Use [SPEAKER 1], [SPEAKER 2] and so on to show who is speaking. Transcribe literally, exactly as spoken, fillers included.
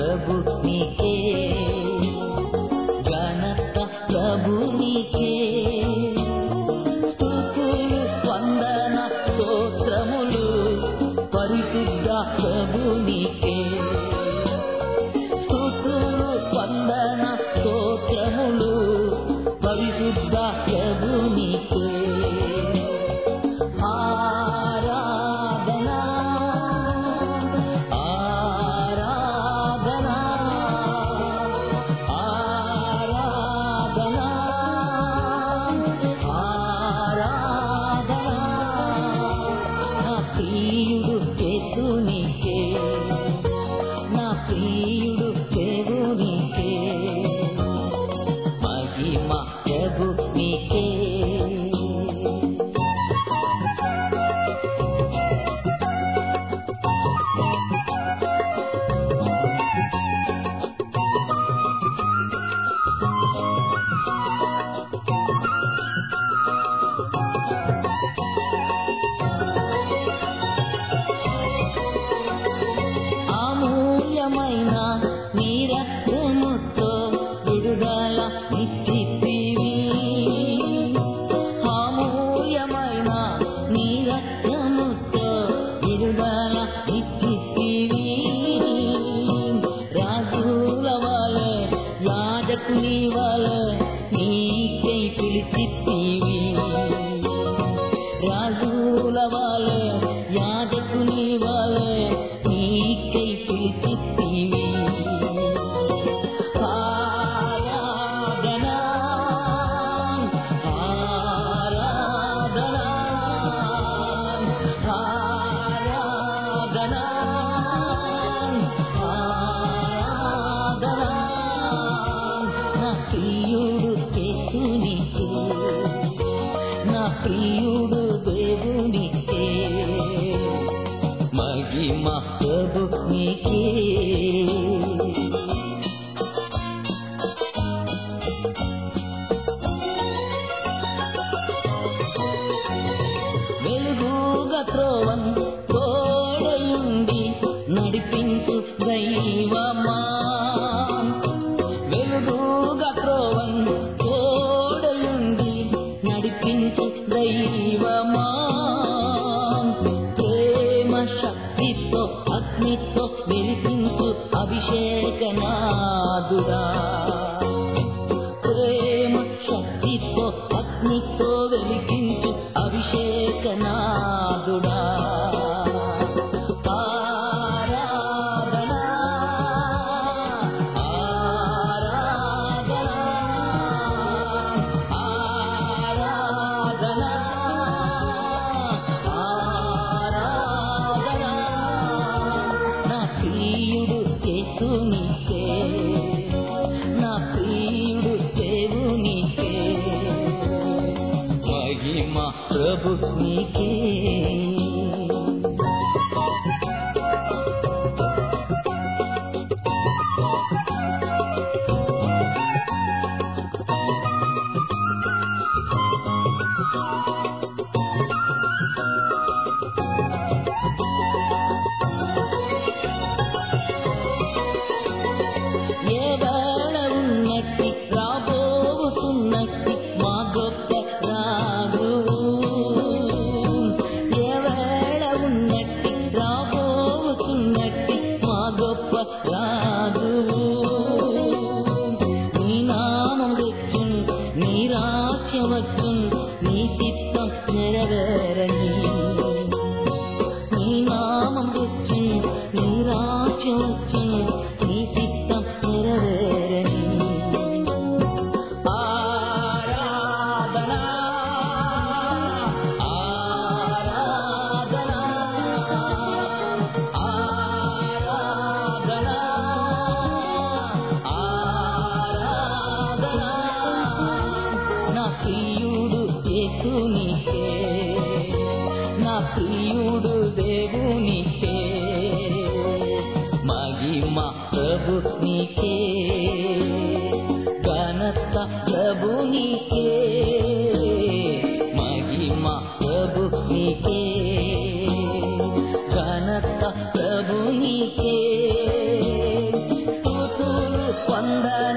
[SPEAKER 1] ప్రభు నీకే ఘనత ప్రభు నీకే స్తుతులు వందన స్తోత్రములు పరిశుద్ధ ప్రభు నీకే స్తుతులు వందన స్తోత్రములు పరిశుద్ధ ప్రభు నీకే ఆరాధనా ఆరాధనా ఆరాధనా ఆరాధనా నా ప్రియుడు యేసునికే నా ప్రియుడు దేవునికే మహిమ ప్రభు నీకే అమూల్యమైన నీ రక్తముతో విడుదల ఇచ్చితివి అమూల్యమైన నీ రక్తముతో విడుదల ఇచ్చితివి రాజుల వలె యాజకుని వలె నీకై పిలిచితివి రాజుల వలె యాజకుని వలె నీకై పిలిచితివి ఆరాధనా ఆరాధనా ఆరాధనా ఆరాధనా నా ప్రియుడు యేసునికే నా ప్రియుడు దేవునికే మహిమ ప్రభు నీకే వెలుగుగా త్రోవన్ తోడయుండి నడిపించు దైవమా వెలుగుగా త్రోవన్ తోడయుండి నడిపించు దైవమా ప్రేమ శక్తితో అగ్నితో వెలిగించు అభిషేకనాదుడా ప్రేమ శక్తితో అగ్నితో వెలిగించు అభిషేకనాదుడా ఆరాధనా ఆరాధనా ఆరాధనా ఆరాధనా నా ప్రియుడు యేసునికే నా ప్రియుడు దేవునికే మహిమ ప్రభు నీకే ఏ వేళ ఉన్నట్టి రాబోతున్నట్టి మా గొప్ప రాజువు ఏ వేళ ఉన్నట్టి రాబోతున్నట్టి మా గొప్ప రాజువు నీ నామం వచ్చున్ నీ రాజ్యం వచ్చున్ నీ చిత్తం నెరవేరని నీ నామం వచ్చున్ నీ రాజ్యం వచ్చున్ నీ చిత్తం నెరవేరని ఆరాధనా ఆరాధనా ఆరాధనా ఆరాధనా నా ప్రియుడు యేసునికే నా ప్రియుడు దేవునికే మహిమ ప్రభు నీకే ఘనత ప్రభు నీకే మహిమ ప్రభు నీకే ఘనత ప్రభు నీకే వందనాలు